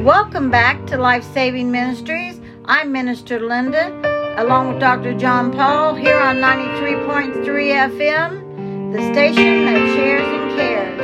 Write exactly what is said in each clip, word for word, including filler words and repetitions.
Welcome back to Life Saving Ministries. I'm Minister Linda, along with Doctor John Paul, here on ninety-three point three F M, the station that shares and cares.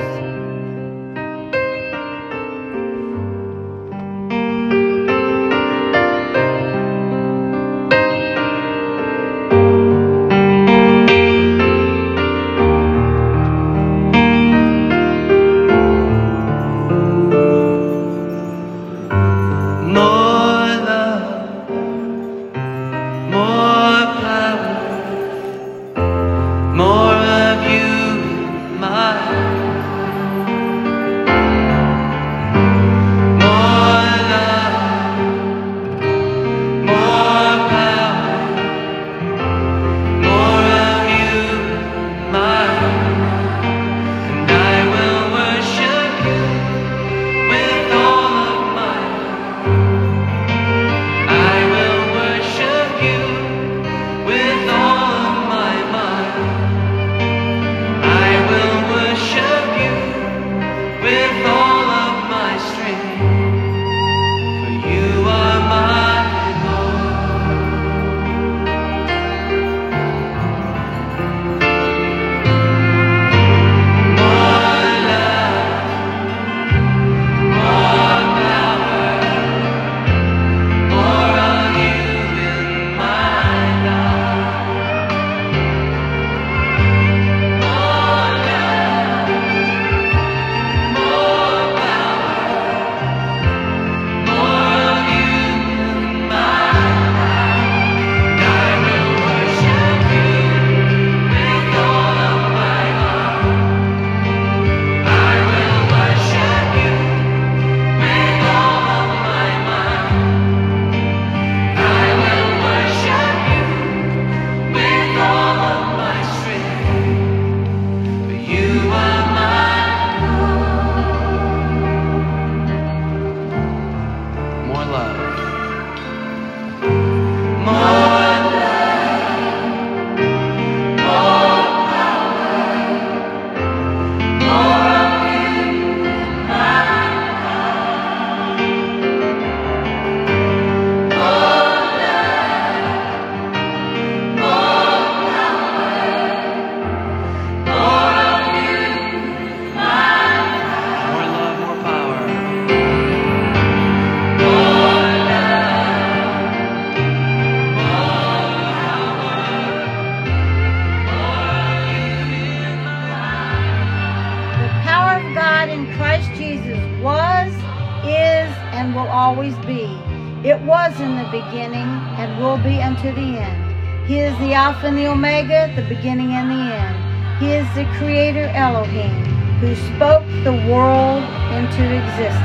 Always be. It was in the beginning and will be unto the end. He is the Alpha and the Omega, the beginning and the end. He is the Creator Elohim, who spoke the world into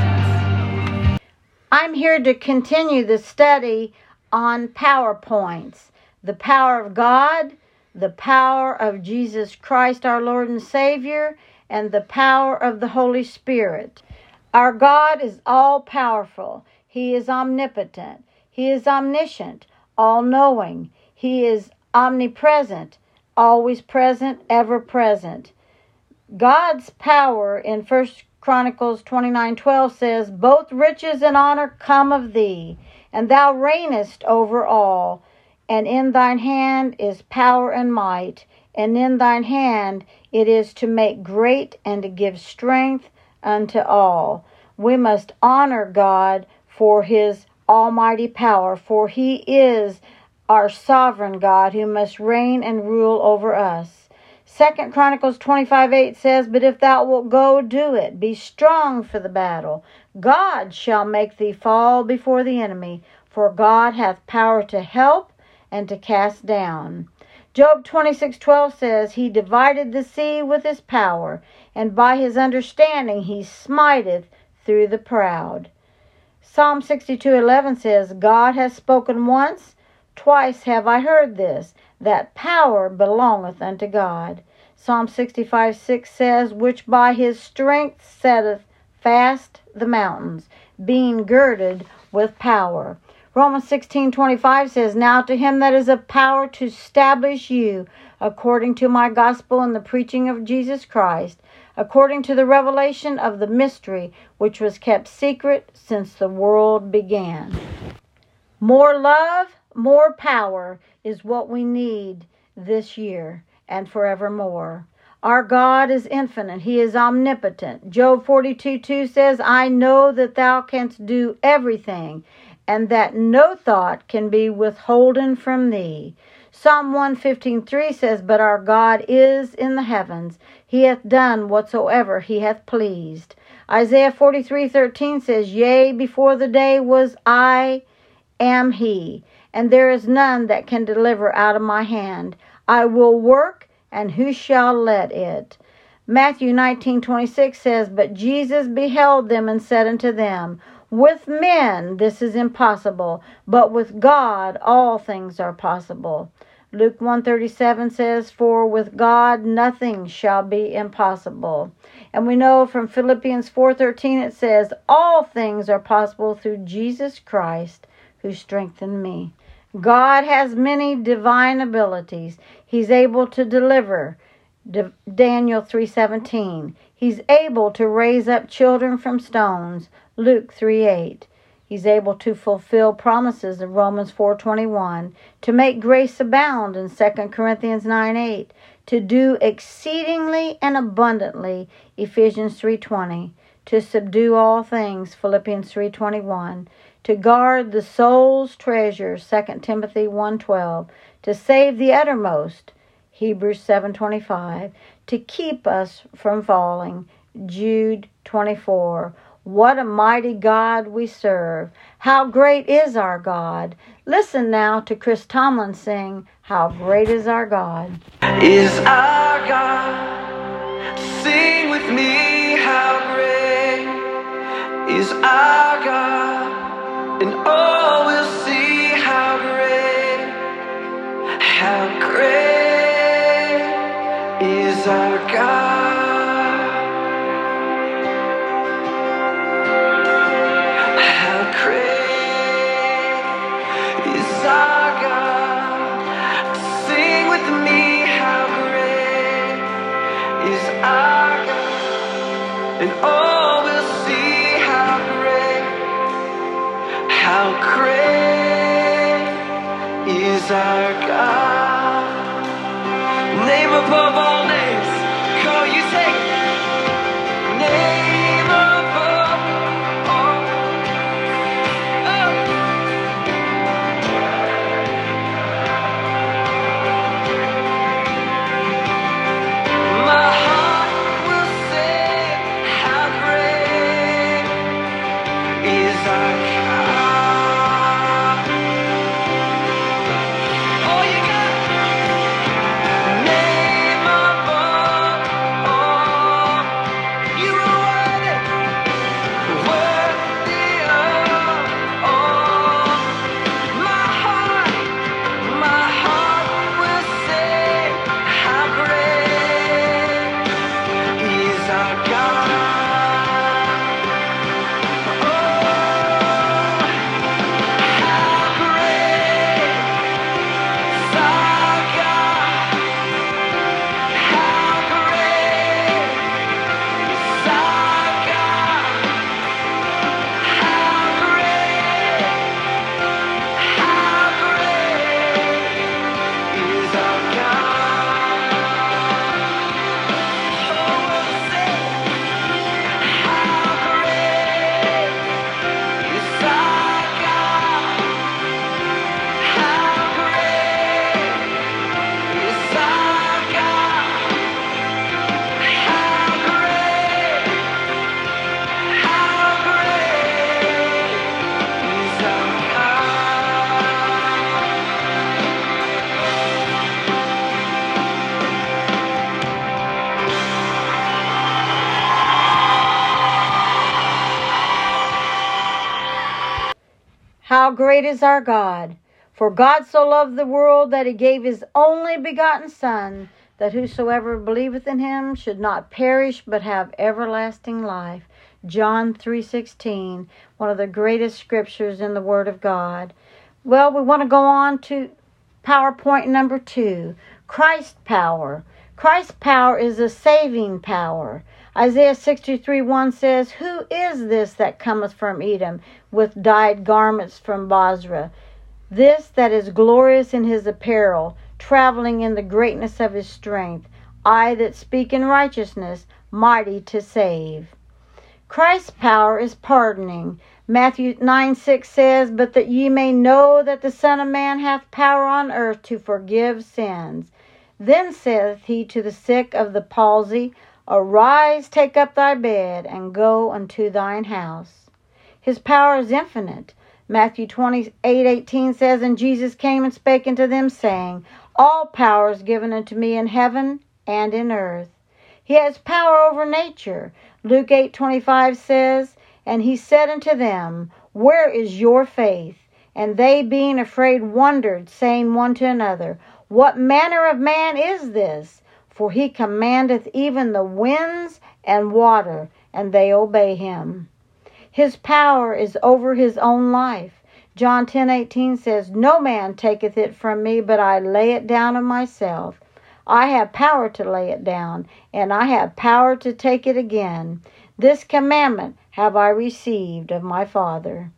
existence. I'm here to continue the study on PowerPoints. The power of God, the power of Jesus Christ, our Lord and Savior, and the power of the Holy Spirit. Our God is all-powerful. He is omnipotent. He is omniscient, all-knowing. He is omnipresent, always present, ever present. God's power in First Chronicles twenty-nine twelve says, "Both riches and honor come of thee, and thou reignest over all. And in thine hand is power and might, and in thine hand it is to make great and to give strength unto all." We must honor God for his almighty power, for he is our sovereign God who must reign and rule over us. Second Chronicles twenty-five eight says, "But if thou wilt go, do it. Be strong for the battle. God shall make thee fall before the enemy, for God hath power to help and to cast down." Job twenty-six twelve says, "He divided the sea with his power, and by his understanding he smiteth through the proud." Psalm sixty-two eleven says, "God hath spoken once, twice have I heard this, that power belongeth unto God." Psalm sixty-five six says, "Which by his strength setteth fast the mountains, being girded with power." Romans sixteen twenty-five says, "Now to him that is of power to establish you according to my gospel and the preaching of Jesus Christ, according to the revelation of the mystery which was kept secret since the world began. More love, more power is what we need this year and forevermore. Our God is infinite. He is omnipotent. Job forty-two two says, I know that thou canst do everything, and that no thought can be withholden from thee. Psalm one fifteen three says, But our God is in the heavens. He hath done whatsoever he hath pleased. Isaiah forty-three thirteen says, Yea, before the day was I am he, and there is none that can deliver out of my hand. I will work, and who shall let it? Matthew nineteen twenty-six says, But Jesus beheld them and said unto them, With men this is impossible, but with God all things are possible. Luke one thirty-seven says, For with God nothing shall be impossible. And we know from Philippians four thirteen it says, All things are possible through Jesus Christ who strengthened me. God has many divine abilities. He's able to deliver, Daniel three seventeen. He's able to raise up children from stones, Luke three eight. He's able to fulfill promises in Romans four twenty-one, to make grace abound in Second Corinthians nine eight, to do exceedingly and abundantly, Ephesians three twenty, to subdue all things, Philippians three twenty-one, to guard the soul's treasure, Second Timothy one twelve, to save the uttermost, Hebrews seven twenty-five, to keep us from falling, Jude twenty-four. What a mighty God we serve. How great is our God. Listen now to Chris Tomlin sing, How Great is Our God. Is our God. Sing with me, how great is our God. And all will see how great, how great is our God. And all will see how great, how great is our God. Name above all names. Come on, you take it. Name above all. Oh. My heart will sing. How great is our God? Oh, you got name above all. You are worthy, worthy of all. My heart, my heart will sing. How great is our God? How great is our God! For God so loved the world that he gave his only begotten Son, that whosoever believeth in him should not perish but have everlasting life. John three sixteen, one of the greatest scriptures in the Word of God. Well, we want to go on to PowerPoint number two, Christ's power. Christ's power is a saving power. Isaiah sixty-three one says, Who is this that cometh from Edom, with dyed garments from Bozrah? This that is glorious in his apparel, traveling in the greatness of his strength. I that speak in righteousness, mighty to save. Christ's power is pardoning. Matthew nine six says, But that ye may know that the Son of Man hath power on earth to forgive sins. Then saith he to the sick of the palsy, Arise, take up thy bed, and go unto thine house. His power is infinite. Matthew twenty-eight eighteen says, And Jesus came and spake unto them, saying, All power is given unto me in heaven and in earth. He has power over nature. Luke eight twenty-five says, And he said unto them, Where is your faith? And they, being afraid, wondered, saying one to another, What manner of man is this? For he commandeth even the winds and water, and they obey him. His power is over his own life. John ten eighteen says, No man taketh it from me, but I lay it down of myself. I have power to lay it down, and I have power to take it again. This commandment have I received of my Father.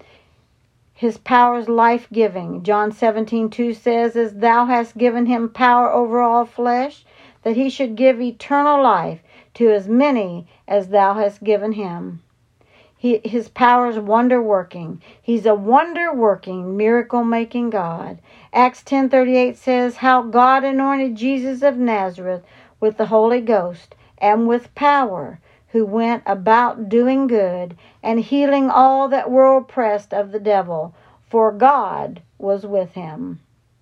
His power is life-giving. John seventeen two says, As thou hast given him power over all flesh, that he should give eternal life to as many as thou hast given him. He, his power is wonder-working. He's a wonder-working, miracle-making God. Acts ten thirty-eight says, How God anointed Jesus of Nazareth with the Holy Ghost and with power, who went about doing good and healing all that were oppressed of the devil, for God was with him.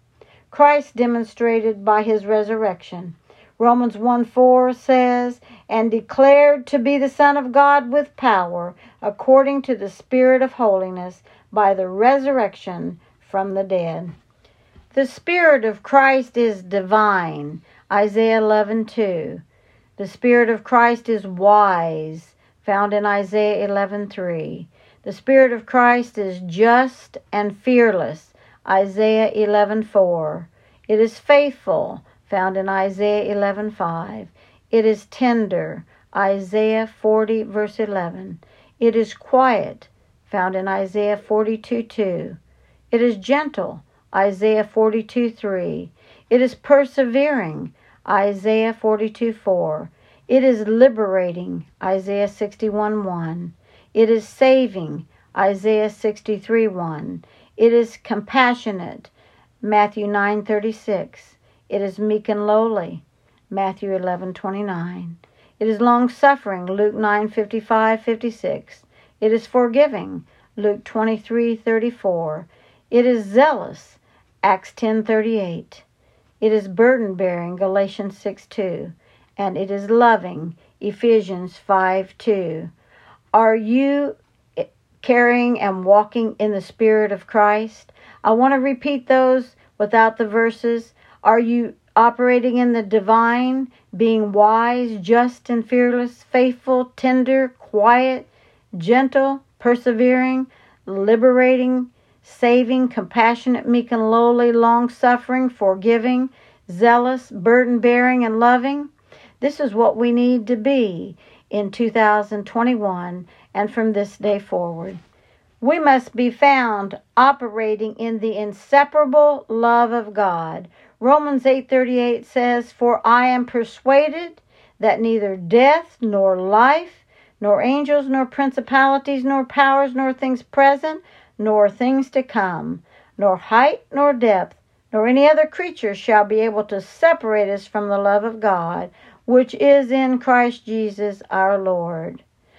Christ demonstrated by his resurrection. Romans one four says, And declared to be the Son of God with power, according to the Spirit of holiness, by the resurrection from the dead. The Spirit of Christ is divine. Isaiah eleven two. The Spirit of Christ is wise, found in Isaiah eleven three. The Spirit of Christ is just and fearless, Isaiah eleven four. It is faithful, found in Isaiah eleven five. It is tender, Isaiah forty verse eleven. It is quiet, found in Isaiah forty-two two. It is gentle, Isaiah forty-two three. It is persevering, Isaiah forty-two four. It is liberating, Isaiah sixty-one one. It is saving, Isaiah sixty-three one. It is compassionate, Matthew nine thirty-six. It is meek and lowly, Matthew eleven twenty-nine. It is long-suffering, Luke nine fifty-five fifty-six. It is forgiving, Luke twenty-three thirty-four. It is zealous, Acts ten thirty-eight. It is burden-bearing, Galatians six two. And it is loving, Ephesians five two. Are you carrying and walking in the Spirit of Christ? I want to repeat those without the verses. Are you operating in the divine, being wise, just and fearless, faithful, tender, quiet, gentle, persevering, liberating, saving, compassionate, meek and lowly, long-suffering, forgiving, zealous, burden-bearing, and loving? This is what we need to be in two thousand twenty-one and from this day forward. We must be found operating in the inseparable love of God. Romans eight thirty-eight says, For I am persuaded that neither death, nor life, nor angels, nor principalities, nor powers, nor things present, nor things to come, nor height, nor depth, nor any other creature shall be able to separate us from the love of God, which is in Christ Jesus our Lord.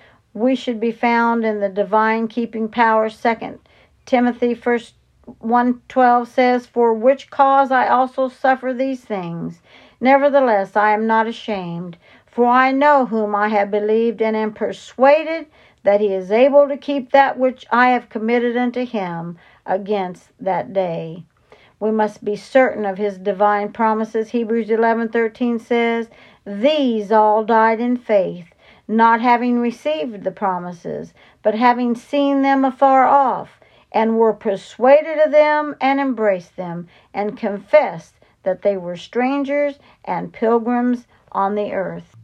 We should be found in the divine keeping power. Second Timothy one twelve says, For which cause I also suffer these things. Nevertheless, I am not ashamed, for I know whom I have believed, and am persuaded that he is able to keep that which I have committed unto him against that day. We must be certain of his divine promises. Hebrews eleven thirteen says, These all died in faith, not having received the promises, but having seen them afar off, and were persuaded of them, and embraced them, and confessed that they were strangers and pilgrims on the earth.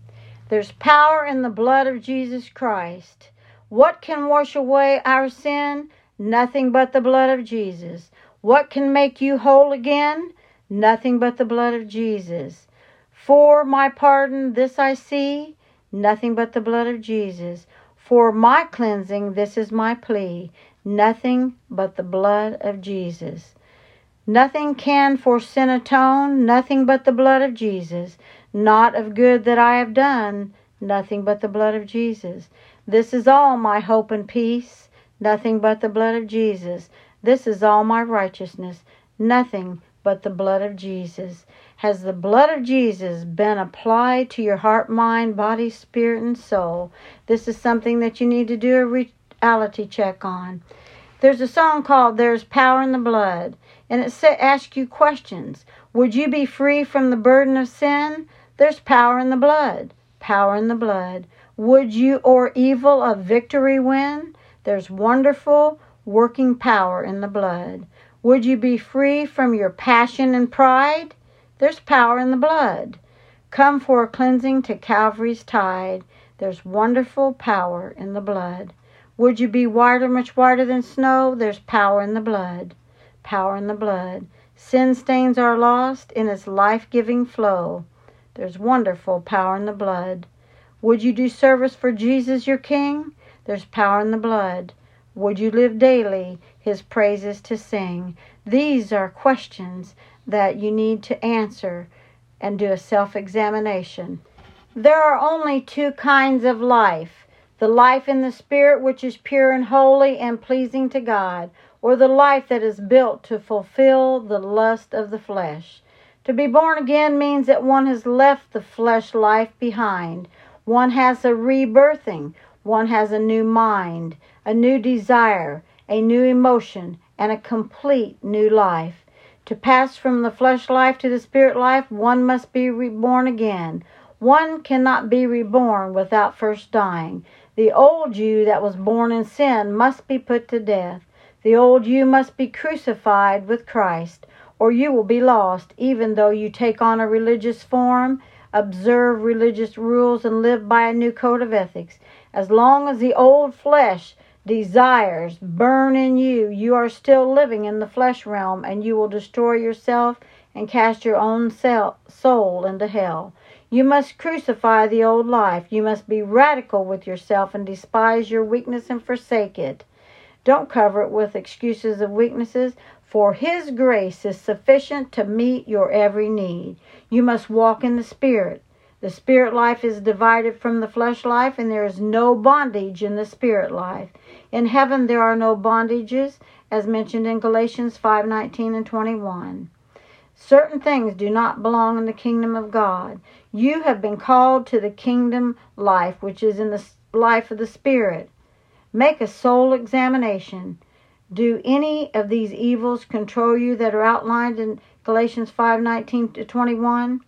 There's power in the blood of Jesus Christ. What can wash away our sin? Nothing but the blood of Jesus. What can make you whole again? Nothing but the blood of Jesus. For my pardon, this I see. Nothing but the blood of Jesus. For my cleansing, this is my plea. Nothing but the blood of Jesus. Nothing can for sin atone. Nothing but the blood of Jesus. Not of good that I have done. Nothing but the blood of Jesus. This is all my hope and peace. Nothing but the blood of Jesus. This is all my righteousness. Nothing but the blood of Jesus. Has the blood of Jesus been applied to your heart, mind, body, spirit, and soul? This is something that you need to do a reality check on. There's a song called There's Power in the Blood, and it asks you questions. Would you be free from the burden of sin? There's power in the blood. Power in the blood. Would you or evil of victory win? There's wonderful working power in the blood. Would you be free from your passion and pride? There's power in the blood. Come for a cleansing to Calvary's tide. There's wonderful power in the blood. Would you be whiter, much whiter than snow? There's power in the blood. Power in the blood. Sin stains are lost in its life-giving flow. There's wonderful power in the blood. Would you do service for Jesus your King? There's power in the blood. Would you live daily his praises to sing? These are questions that you need to answer and do a self-examination. There are only two kinds of life. The life in the Spirit, which is pure and holy and pleasing to God, or the life that is built to fulfill the lust of the flesh. To be born again means that one has left the flesh life behind. One has a rebirthing. One has a new mind, a new desire, a new emotion, and a complete new life. To pass from the flesh life to the spirit life, one must be reborn again. One cannot be reborn without first dying. The old you that was born in sin must be put to death. The old you must be crucified with Christ, or you will be lost, even though you take on a religious form, observe religious rules, and live by a new code of ethics. As long as the old flesh desires burn in you, you are still living in the flesh realm, and you will destroy yourself and cast your own soul into hell. You must crucify the old life. You must be radical with yourself and despise your weakness and forsake it. Don't cover it with excuses of weaknesses, for His grace is sufficient to meet your every need. You must walk in the Spirit. The spirit life is divided from the flesh life, and there is no bondage in the spirit life. In heaven there are no bondages, as mentioned in Galatians five nineteen and twenty-one. Certain things do not belong in the kingdom of God. You have been called to the kingdom life, which is in the life of the Spirit. Make a soul examination. Do any of these evils control you that are outlined in Galatians five nineteen to twenty-one?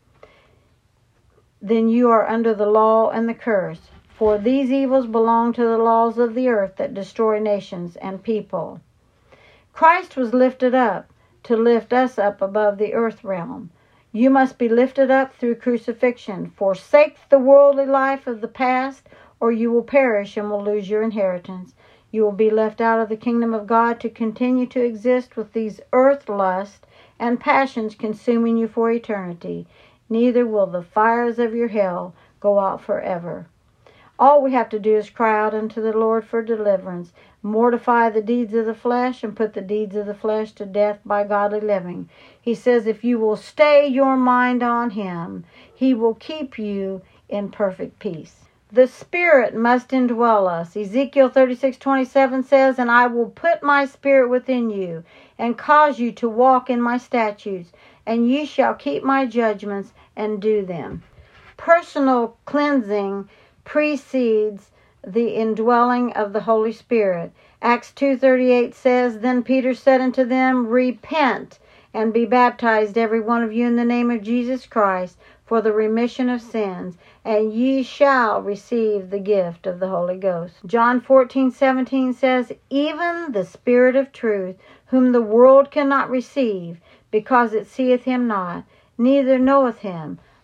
Then you are under the law and the curse. For these evils belong to the laws of the earth that destroy nations and people. Christ was lifted up to lift us up above the earth realm. You must be lifted up through crucifixion. Forsake the worldly life of the past, or you will perish and will lose your inheritance. You will be left out of the kingdom of God to continue to exist with these earth lusts and passions consuming you for eternity. Neither will the fires of your hell go out forever. All we have to do is cry out unto the Lord for deliverance, mortify the deeds of the flesh, and put the deeds of the flesh to death by godly living. He says if you will stay your mind on Him, He will keep you in perfect peace. The Spirit must indwell us. Ezekiel thirty-six twenty-seven says, And I will put my Spirit within you, and cause you to walk in my statutes, and ye shall keep my judgments and do them. Personal cleansing precedes the indwelling of the Holy Spirit. Acts two thirty-eight says, Then Peter said unto them, Repent, and be baptized every one of you in the name of Jesus Christ, for the remission of sins, and ye shall receive the gift of the Holy Ghost. John fourteen seventeen says, Even the Spirit of truth, whom the world cannot receive, because it seeth him not, neither knoweth him.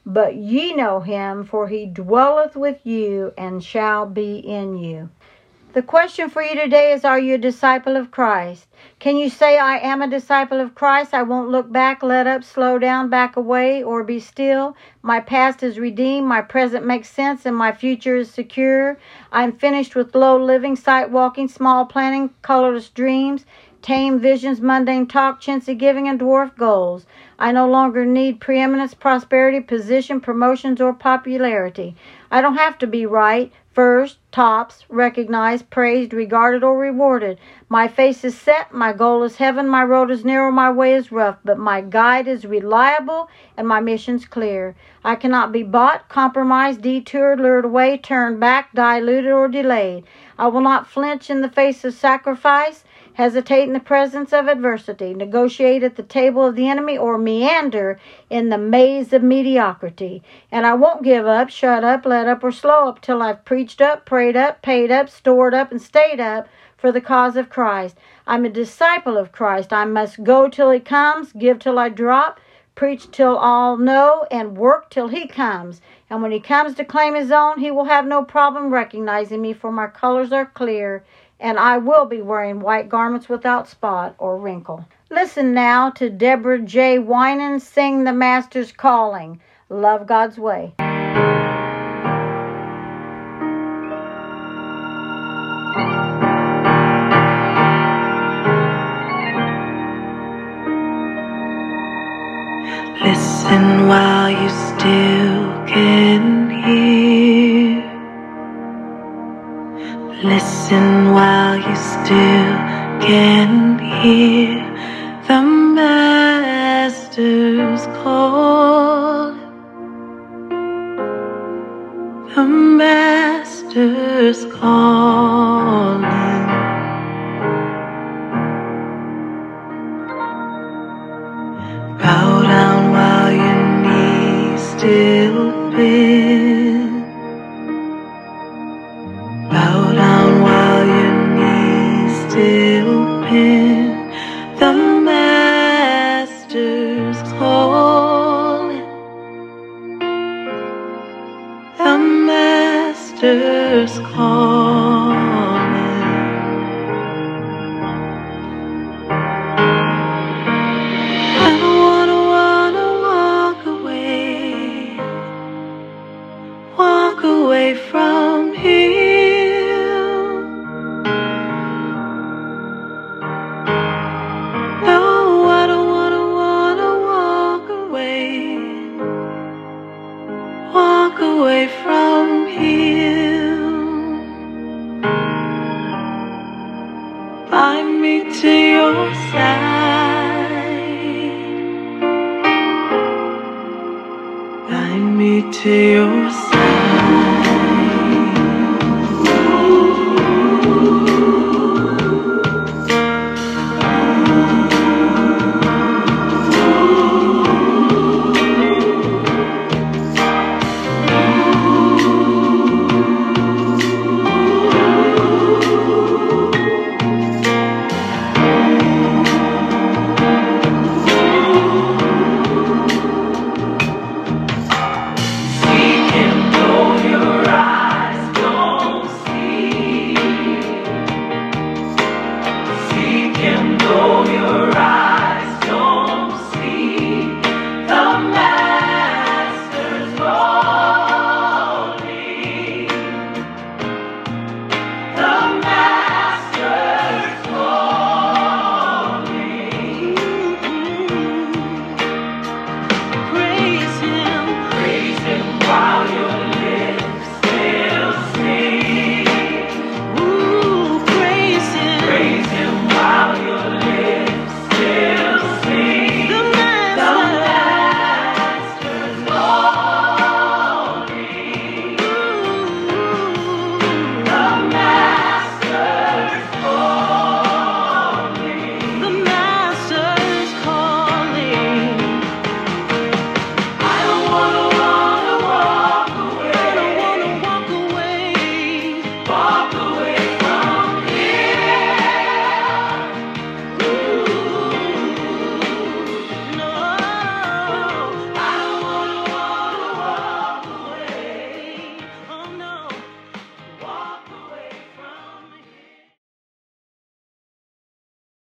but ye know him, for he dwelleth with you and shall be in you. The question for you today is, are you a disciple of Christ? Can you say, I am a disciple of Christ? I won't look back, let up, slow down, back away, or be still. My past is redeemed, my present makes sense, and my future is secure. I'm finished with low living, sight walking, small planning, colorless dreams, tame visions, mundane talk, chintzy giving, and dwarf goals. I no longer need preeminence, prosperity, position, promotions, or popularity. I don't have to be right, first, tops, recognized, praised, regarded, or rewarded. My face is set, my goal is heaven, my road is narrow, my way is rough, but my guide is reliable, and my mission's clear. I cannot be bought, compromised, detoured, lured away, turned back, diluted, or delayed. I will not flinch in the face of sacrifice, hesitate in the presence of adversity, negotiate at the table of the enemy, or meander in the maze of mediocrity. And I won't give up, shut up, let up, or slow up till I've preached up, prayed up, paid up, stored up, and stayed up for the cause of Christ. I'm a disciple of Christ. I must go till he comes, give till I drop, preach till all know, and work till he comes. And when he comes to claim his own, he will have no problem recognizing me, for my colors are clear, and I will be wearing white garments without spot or wrinkle. Listen now to Deborah J. Winan sing The Master's Calling. Love God's way. Listen while you still can hear. Listen while you still can hear the Master's call. The Master's calling. Bow down while your knees still bend. Bow down while your knees still bend. The Master's calling. The Master's calling. I don't wanna, wanna walk away. Walk away from Him. No, I don't wanna, wanna walk away. Walk away from Him. Bind me to your side. Bind me to your side.